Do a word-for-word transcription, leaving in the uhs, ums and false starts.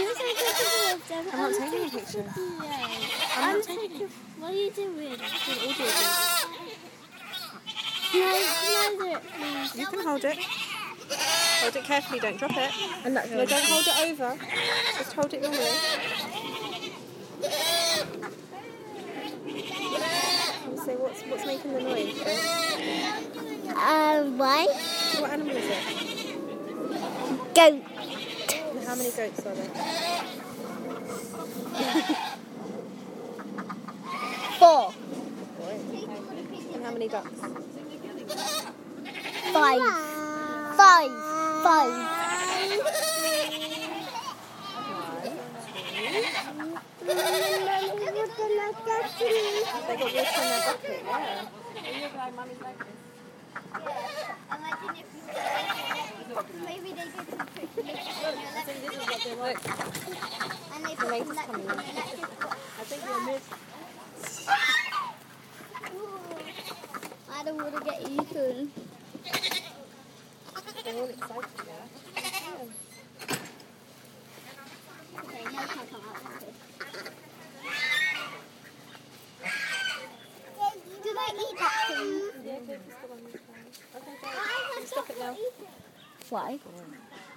I'm not taking a picture. I'm not taking a picture. What are you doing? It's an audio thing. Can I, can I do it, please? You can hold it. Hold it carefully, don't drop it. I'm not No, going don't hold it over. Just hold it normally. So what's what's making the noise? Um, why? What animal is it? Goat. And how many goats are there? Four. And how many ducks? Five. Five. Five. They got water in their bucket, yeah. Imagine if you maybe they did some tricks and they put it in your electric This is what they want. and they The put mate's some coming in. electric I think you're mid. I don't want to get eaten. They're all excited now. Okay, no can't come out. Do they eat that thing? Yeah, good. Just the one you found. Okay, go. Stop it now. Why?